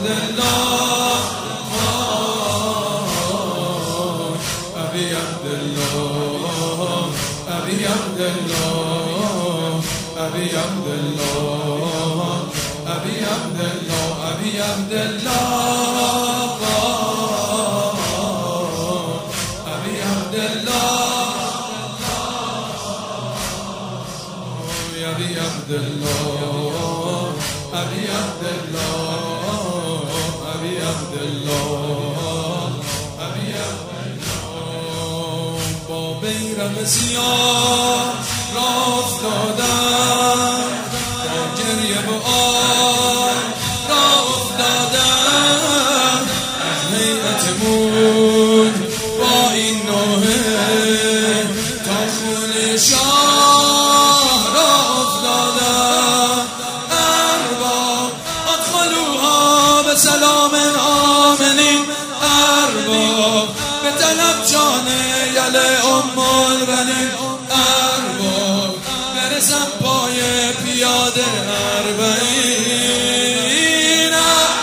عبدالله أبي عبدالله أبي عبدالله أبي عبدالله أبي عبدالله أبي عبدالله أبي عبدالله أبي عبدالله أبي عبدالله أبي عبدالله أبي عبدالله با بیرق سیاه راه افتادم با گریه و آه راه افتادم از هیئتمون با این نوحه تا خون شاه راه افتادم ارباب ادخلوها به سلام آمنین ارباب به طلب جان یل ام البنین ارباب برسم پای پیاده اربعین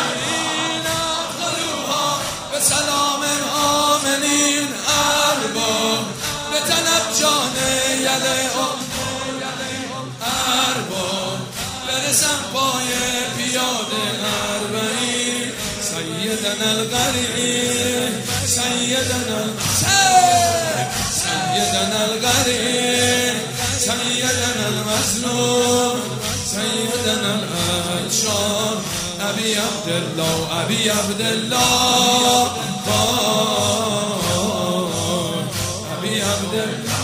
ادخلوها به سلام آمنین ارباب به طلب جان یل ام ارباب برسم پای پیاده اربعین سیدنا الغریب سیدنا الغریب سیدنا المظلوم سیدنا العطشان ابی عبدالله ابی عبدالله ابی عبدالله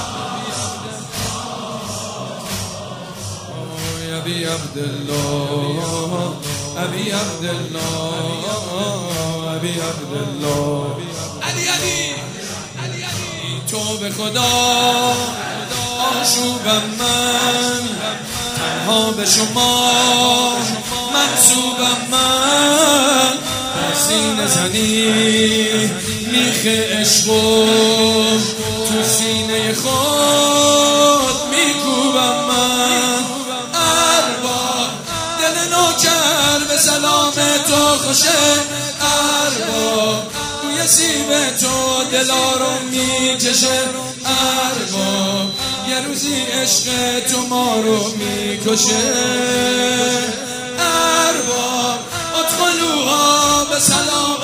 ابی عبدالله ابی عبدالله ابی عبدالله علی تو به خدا آشوبم من تنها به شما منصوبم من سینه زنی میخ عشق تو سینه خود میکوبم من ارباب دل نوکر به سلام تو خوشه ارباب بوی سیب تو دلا رو میکشه ارباب یه روزی عشق تو ما رو میکشه ارباب ادخلوها به سلام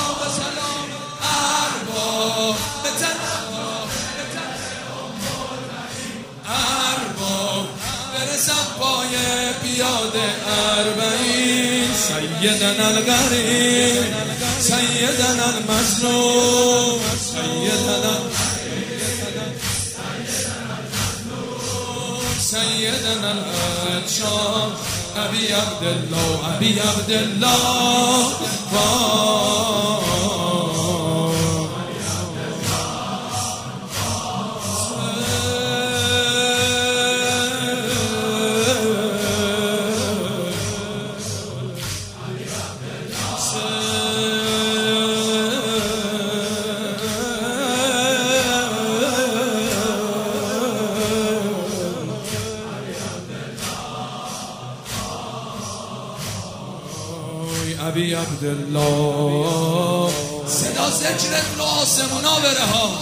ارباب ارباب برسم پای پیاده اربعین سیدنا الغریب سیدنا المظلوم سیدنا العطشان ابی عبدالله ابی عبدالله ابی عبدالله صدا ذکرت رو آسمونا بره ها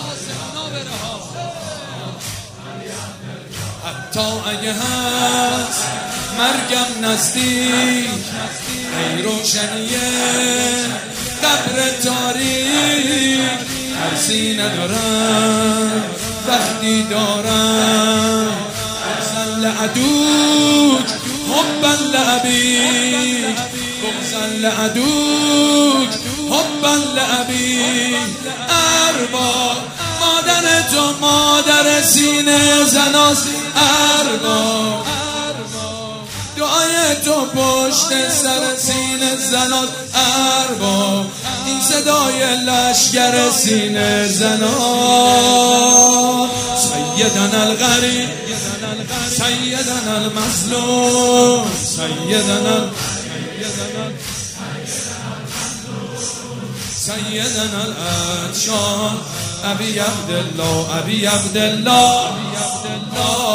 حتی اگه هست مرگم نزدیک ای روشنیه قبر تاریک ترسی ندارم وقتی دارم بغضن لعدوک حبا لعبیک بغضن لعدوک حبا لعبیک ارباب مادر تو مادر سینه زناست ارباب دعای تو پشت سر سینه زناست ارباب این صدای لشگر سینه زناست سیدنا الغریب سیدنا المظلوم سیدنا سیدنا العطشان ابی عبدالله ابی عبدالله